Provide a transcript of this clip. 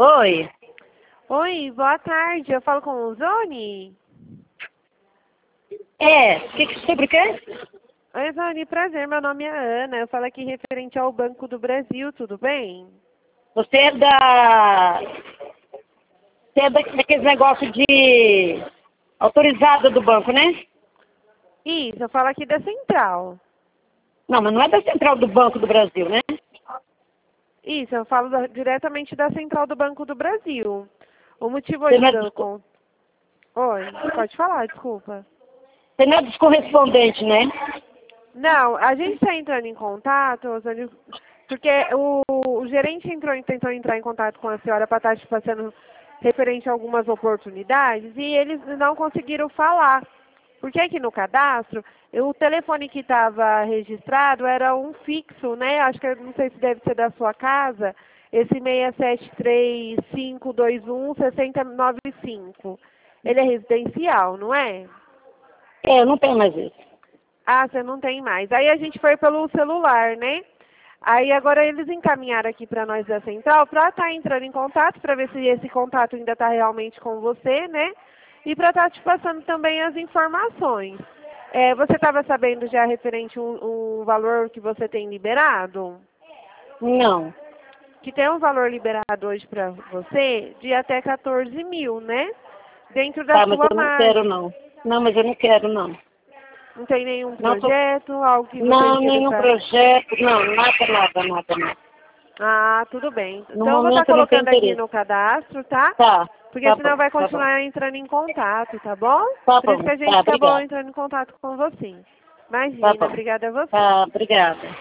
Oi. Oi, boa tarde. Eu falo com o Zoni? Sobre o quê? Oi, Zoni, prazer. Meu nome é Ana. Eu falo aqui referente ao Banco do Brasil, tudo bem? Você é da... Você é daqueles negócios de... autorizada do banco, né? Isso, eu falo aqui da Central. Não, mas não é da central do Banco do Brasil, né? Isso, eu falo diretamente da Central do Banco do Brasil. O motivo Você hoje não é, do... Oi, pode falar, desculpa. você não é dos correspondentes, né? Não, a gente está entrando em contato, Zoni, porque o gerente tentou entrar em contato com a senhora para estar te passando referente a algumas oportunidades e eles não conseguiram falar. Porque aqui no cadastro, o telefone que estava registrado era um fixo, né? Acho que não sei se deve ser da sua casa, esse 673-521-6095. Ele é residencial, não é? Eu não tenho mais isso. Ah, você não tem mais. Aí a gente foi pelo celular, né? Aí agora eles encaminharam aqui para nós da central para estar entrando em contato, para ver se esse contato ainda está realmente com você, né? E para estar te passando também as informações. Você estava sabendo já referente o valor que você tem liberado? Não. Que tem um valor liberado hoje para você de até 14 mil, né? Dentro da Tá, mas sua eu não quero, margem. não. Não, mas eu não quero, não. Não tem nenhum Não, projeto, algo que você não, queira nenhum estar... projeto, não, nada. Ah, tudo bem. No Então eu vou estar momento eu não tenho colocando aqui interesse. no cadastro, tá? Tá, Porque tá senão bom, vai tá bom. continuar entrando em contato, tá bom? Tá Por isso bom, que a tá, gente acabou obrigada. entrando em contato com você. Tá Imagina, bom. obrigada a você. Tá, obrigada.